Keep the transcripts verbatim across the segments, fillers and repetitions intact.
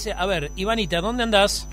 dice, a ver, Ivanita, ¿dónde andás?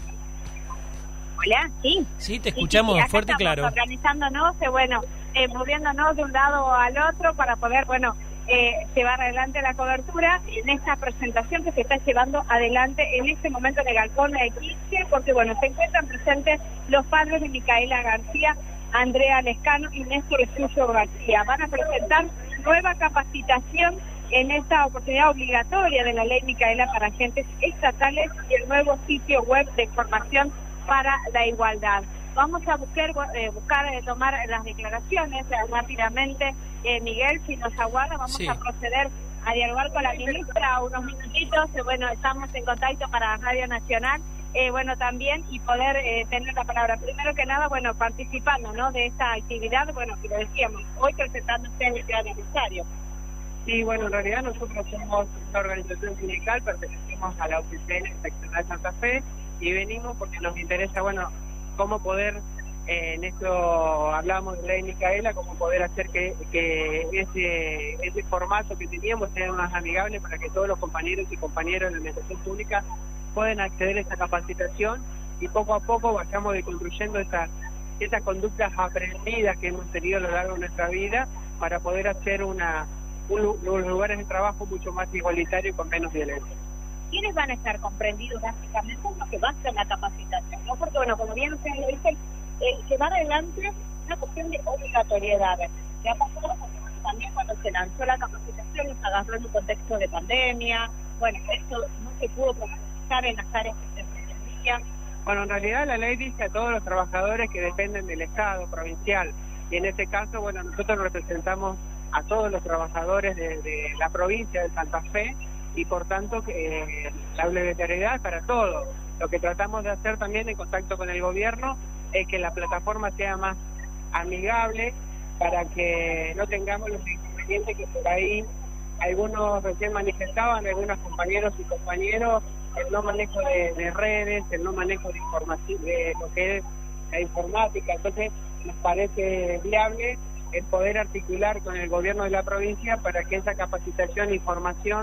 Hola, sí. Sí, te escuchamos sí, sí, fuerte y claro. Organizándonos, eh, bueno, eh, moviéndonos de un lado al otro para poder, bueno, eh, llevar adelante la cobertura en esta presentación que se está llevando adelante en este momento en el Galpón de quince, porque, bueno, se encuentran presentes los padres de Micaela García, Andrea Lescano y Néstor Estudio García. Van a presentar nueva capacitación en esta oportunidad obligatoria de la ley Micaela para agentes estatales y el nuevo sitio web de información para la igualdad. Vamos a buscar, eh, buscar eh, tomar las declaraciones eh, rápidamente. Eh, Miguel, si nos aguarda, vamos sí. a proceder a dialogar con la ministra unos minutitos. Eh, bueno, estamos en contacto para Radio Nacional, eh, bueno, también, y poder eh, tener la palabra. Primero que nada, bueno, participando, ¿no?, de esta actividad, bueno, que lo decíamos, hoy presentándose en el Ciudad de Rosario. Sí, bueno, en realidad nosotros somos una organización sindical, pertenecemos a la U P C N seccional Santa Fe, y venimos porque nos interesa, bueno, cómo poder, eh, en esto hablamos de ley Micaela, cómo poder hacer que, que ese, ese formato que teníamos sea más amigable para que todos los compañeros y compañeras de la administración pública puedan acceder a esta capacitación y poco a poco vayamos deconstruyendo estas estas conductas aprendidas que hemos tenido a lo largo de nuestra vida para poder hacer una un, unos lugares de trabajo mucho más igualitarios y con menos violencia. ¿Quiénes van a estar comprendidos básicamente en lo que va a ser la capacitación? ¿No? Porque, bueno, como bien ustedes lo dicen, eh, llevar adelante una cuestión de obligatoriedades. Ya pasó también cuando se lanzó la capacitación, nos agarró en un contexto de pandemia. Bueno, esto no se pudo profundizar en las áreas que se pretendían. Bueno, en realidad la ley dice a todos los trabajadores que dependen del Estado provincial. Y en este caso, bueno, nosotros representamos a todos los trabajadores de, de la provincia de Santa Fe, y por tanto eh, la obligatoriedad para todos. Lo que tratamos de hacer también en contacto con el gobierno es que la plataforma sea más amigable para que no tengamos los inconvenientes que por ahí algunos recién manifestaban, algunos compañeros y compañeros, el no manejo de, de redes, el no manejo de información, de lo que es la informática. Entonces nos parece viable el poder articular con el gobierno de la provincia para que esa capacitación e información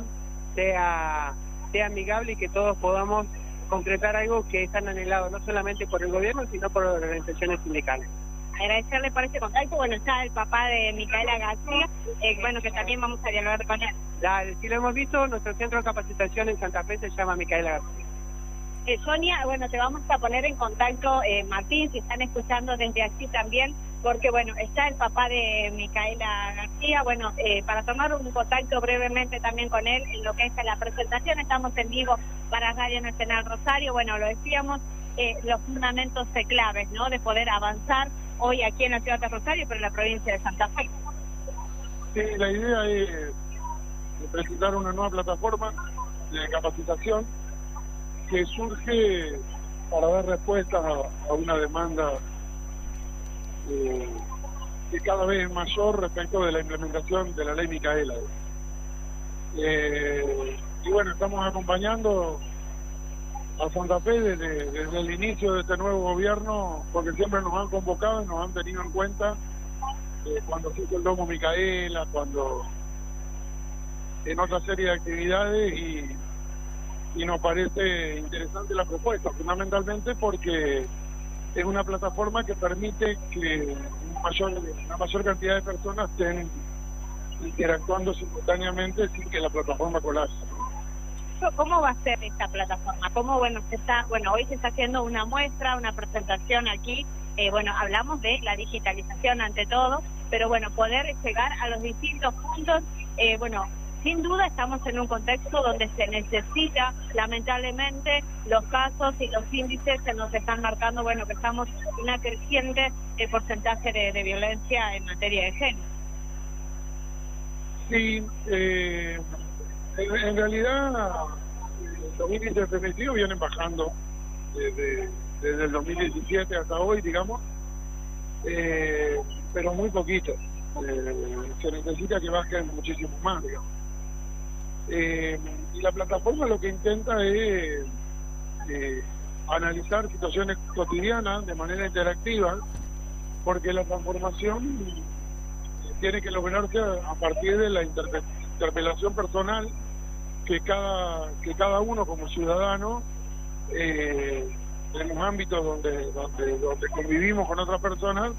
sea, sea amigable y que todos podamos concretar algo que es tan anhelado, no solamente por el gobierno, sino por las organizaciones sindicales. Agradecerle por este contacto. Bueno, está el papá de Micaela García, eh, bueno, que también vamos a dialogar con él. Dale, si lo hemos visto, nuestro centro de capacitación en Santa Fe se llama Micaela García. Eh, Sonia, bueno, te vamos a poner en contacto, eh, Martín, si están escuchando desde aquí también, porque, bueno, está el papá de Micaela García, bueno, eh, para tomar un contacto brevemente también con él en lo que es la presentación. Estamos en vivo para Radio Nacional Rosario. Bueno, lo decíamos, eh, los fundamentos de claves, ¿no?, de poder avanzar hoy aquí en la ciudad de Rosario, pero en la provincia de Santa Fe. Sí, la idea es presentar una nueva plataforma de capacitación que surge para dar respuesta a, a una demanda eh, que cada vez es mayor respecto de la implementación de la ley Micaela. Eh, y bueno, estamos acompañando a Santa Fe desde, desde el inicio de este nuevo gobierno, porque siempre nos han convocado y nos han tenido en cuenta eh, cuando se hizo el domo Micaela, cuando en otra serie de actividades, y y nos parece interesante la propuesta, fundamentalmente porque es una plataforma que permite que una mayor, una mayor cantidad de personas estén interactuando simultáneamente sin que la plataforma colapse. ¿Cómo va a ser esta plataforma? ¿Cómo, bueno, se está, bueno, hoy se está haciendo una muestra, una presentación aquí, eh, bueno, hablamos de la digitalización ante todo, pero bueno, poder llegar a los distintos puntos, eh, bueno, sin duda estamos en un contexto donde se necesita, lamentablemente, los casos y los índices se nos están marcando, bueno, que estamos en una creciente eh, porcentaje de, de violencia en materia de género. Sí, eh, en, en realidad los índices de femicidio vienen bajando desde, desde el dos mil diecisiete hasta hoy, digamos, eh, pero muy poquito. Eh, se necesita que bajen muchísimo más, digamos. Eh, y la plataforma lo que intenta es eh, analizar situaciones cotidianas de manera interactiva, porque la transformación tiene que lograrse a partir de la interpe interpelación personal que cada que cada uno como ciudadano eh, en los ámbitos donde, donde, donde convivimos con otras personas,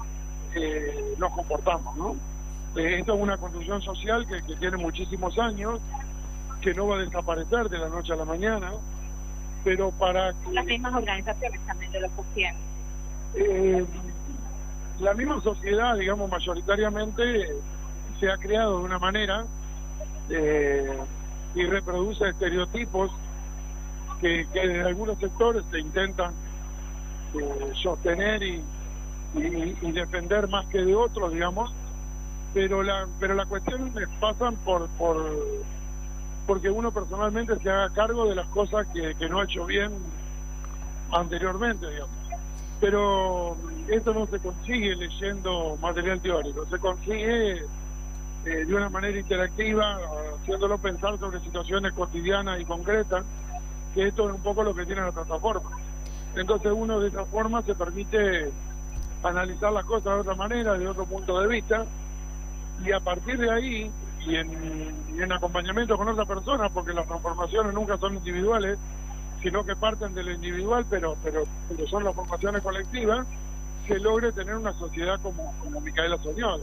eh, nos comportamos, ¿no? Eh, esto es una construcción social que, que tiene muchísimos años, que no va a desaparecer de la noche a la mañana, pero para que... Las mismas organizaciones también lo sostienen. Eh, la misma sociedad, digamos, mayoritariamente se ha creado de una manera eh, y reproduce estereotipos que, que en algunos sectores se intentan eh, sostener y, y, y defender más que de otros, digamos, pero la pero la cuestión es pasan por por porque uno personalmente se haga cargo de las cosas que, que no ha hecho bien anteriormente, digamos. Pero esto no se consigue leyendo material teórico, se consigue eh, de una manera interactiva, haciéndolo pensar sobre situaciones cotidianas y concretas, que esto es un poco lo que tiene la plataforma. Entonces uno de esa forma se permite analizar las cosas de otra manera, de otro punto de vista, y a partir de ahí, y en, y en acompañamiento con otras personas, porque las transformaciones nunca son individuales, sino que parten de lo individual, pero pero, pero son las formaciones colectivas, se logre tener una sociedad como, como Micaela soñó.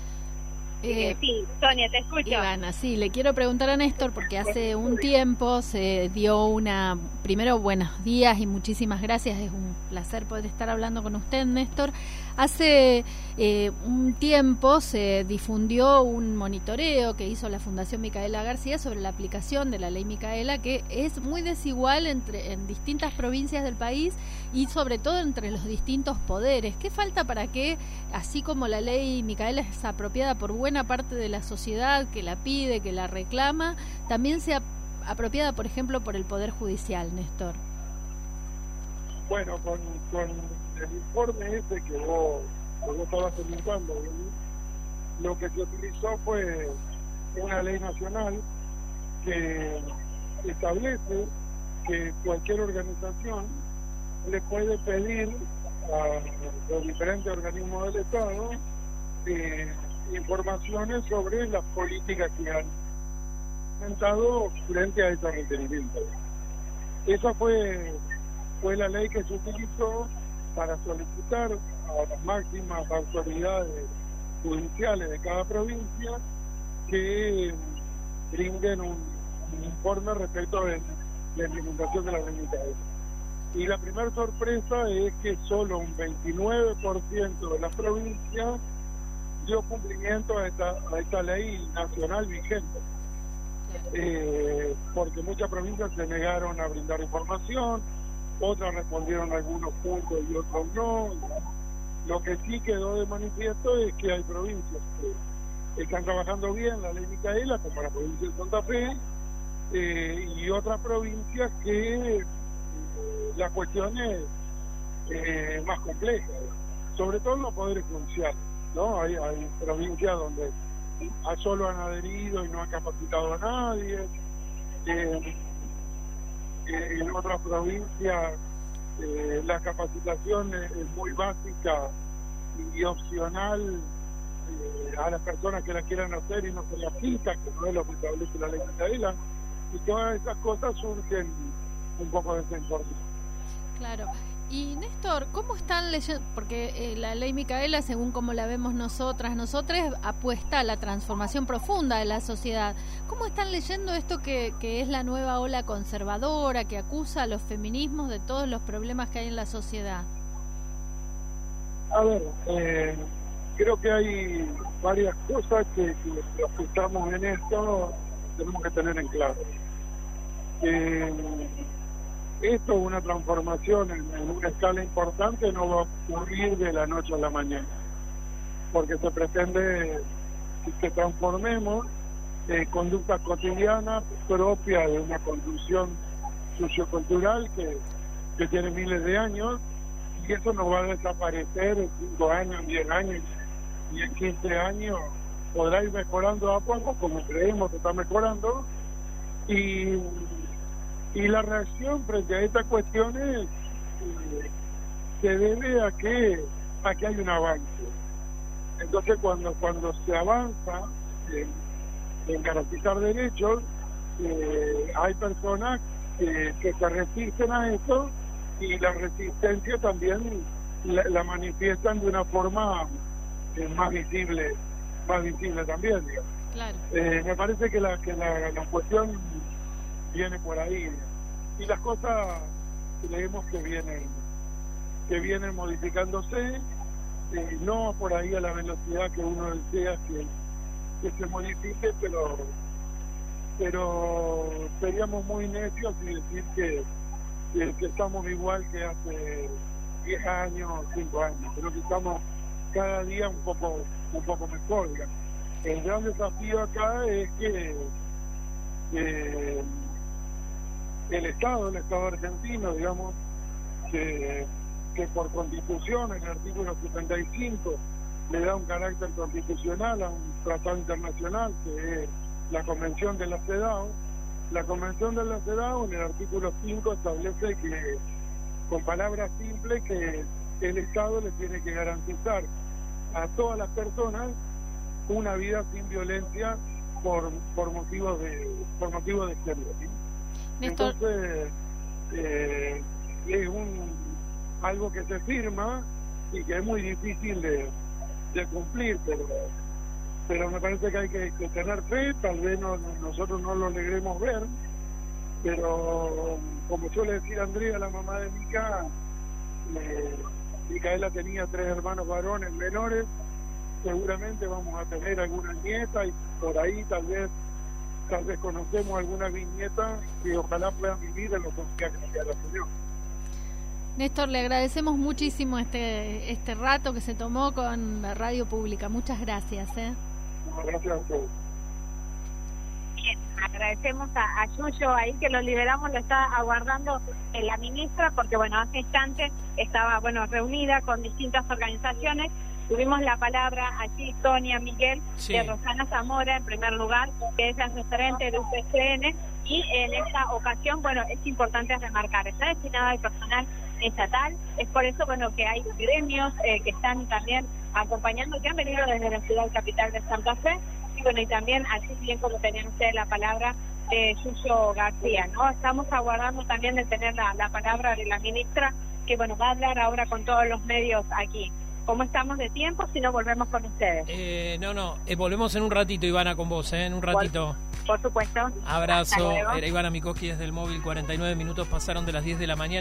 Eh, sí, Sonia, te escucho. Ivana, sí, le quiero preguntar a Néstor porque hace un tiempo se dio una... Primero, buenos días y muchísimas gracias, es un placer poder estar hablando con usted, Néstor. Hace eh, un tiempo se difundió un monitoreo que hizo la Fundación Micaela García sobre la aplicación de la ley Micaela, que es muy desigual entre en distintas provincias del país y sobre todo entre los distintos poderes. ¿Qué falta para que, así como la ley Micaela es apropiada por buena parte de la sociedad que la pide, que la reclama, también sea apropiada, por ejemplo, por el Poder Judicial, Néstor? Bueno, con, con el informe ese que vos, que vos estabas comentando, lo que se utilizó fue una ley nacional que establece que cualquier organización le puede pedir a los diferentes organismos del Estado eh, informaciones sobre las políticas que han implementado frente a esos requerimientos. Esa fue fue la ley que se utilizó para solicitar a las máximas autoridades judiciales de cada provincia que brinden un, un informe respecto de la implementación de la ley Micaela. Y la primera sorpresa es que solo un veintinueve por ciento de las provincias dio cumplimiento a esta, a esta ley nacional vigente, eh, porque muchas provincias se negaron a brindar información, otras respondieron a algunos puntos y otros no. Lo que sí quedó de manifiesto es que hay provincias que están trabajando bien la ley Micaela, como la provincia de Santa Fe, eh, y otras provincias que eh, la cuestión es eh, más compleja, sobre todo en los poderes judiciales, ¿no? Hay, hay provincias donde a solo han adherido y no han capacitado a nadie. Eh, eh, en otras provincias eh, la capacitación es, es muy básica y opcional eh, a las personas que la quieran hacer y no se la quita, que no es lo que establece la ley Micaela, y todas esas cosas surgen un poco de esa información. Claro. Y Néstor, ¿cómo están leyendo? Porque eh, la ley Micaela, según como la vemos nosotras, nosotras apuesta a la transformación profunda de la sociedad. ¿Cómo están leyendo esto que, que es la nueva ola conservadora, que acusa a los feminismos de todos los problemas que hay en la sociedad? A ver, eh, creo que hay varias cosas que, que los que estamos en esto tenemos que tener en claro. Eh, Esto es una transformación en, en una escala importante, no va a ocurrir de la noche a la mañana, porque se pretende que transformemos eh, conductas cotidianas propias de una construcción sociocultural que, que tiene miles de años, y eso no va a desaparecer en cinco años, en diez años y en quince años. Podrá ir mejorando a poco, como creemos que está mejorando, y Y la reacción frente a estas cuestiones eh, se debe a que a que hay un avance. Entonces, cuando cuando se avanza en, en garantizar derechos, eh, hay personas eh, que se resisten a esto, y la resistencia también la, la manifiestan de una forma eh, más visible, más visible también, digamos. Claro. Eh, me parece que la que la, la cuestión viene por ahí, y las cosas creemos que vienen que vienen modificándose, eh, no por ahí a la velocidad que uno desea que, que se modifique, pero pero seríamos muy necios y decir que, que, que estamos igual que hace diez años, cinco años. Creo que estamos cada día un poco un poco mejor, digamos. El gran desafío acá es que, que el Estado, el Estado argentino, digamos, que, que por constitución, en el artículo setenta y cinco, le da un carácter constitucional a un tratado internacional que es la Convención de la CEDAW. La Convención de la CEDAW, en el artículo cinco, establece que, con palabras simples, que el Estado le tiene que garantizar a todas las personas una vida sin violencia por por motivos de por motivos de género, ¿sí? Entonces eh, es un algo que se firma y que es muy difícil de, de cumplir, pero pero me parece que hay que, que tener fe. Tal vez no, nosotros no lo logremos ver, pero como suele decir Andrea, la mamá de Mica, eh, Micaela tenía tres hermanos varones menores, seguramente vamos a tener alguna nieta, y por ahí tal vez tal vez conocemos alguna bisnieta que ojalá puedan vivir en los días que sea la señora. Néstor, le agradecemos muchísimo este este rato que se tomó con la radio pública. Muchas gracias. ¿eh? Gracias a ustedes. Bien, agradecemos a, a Yuyo ahí, que lo liberamos, lo está aguardando eh, la ministra, porque bueno, hace instantes estaba bueno reunida con distintas organizaciones. Tuvimos la palabra allí Sonia Miguel, sí, de Rosana Zamora en primer lugar, que es la referente de U P C N, y en esta ocasión, bueno, es importante remarcar, está destinada al personal estatal, es por eso, bueno, que hay gremios eh, que están también acompañando, que han venido desde la ciudad capital de Santa Fe, y bueno, y también, así bien como tenían ustedes la palabra de Yuyo García, ¿no? Estamos aguardando también de tener la, la palabra de la ministra, que bueno, va a hablar ahora con todos los medios aquí. ¿Cómo estamos de tiempo? Si no, volvemos con ustedes. Eh, no, no, eh, volvemos en un ratito, Ivana, con vos, ¿eh? En un ratito. Por, por supuesto. Abrazo. Era Ivana Mikoski desde el móvil, cuarenta y nueve minutos pasaron de las diez de la mañana.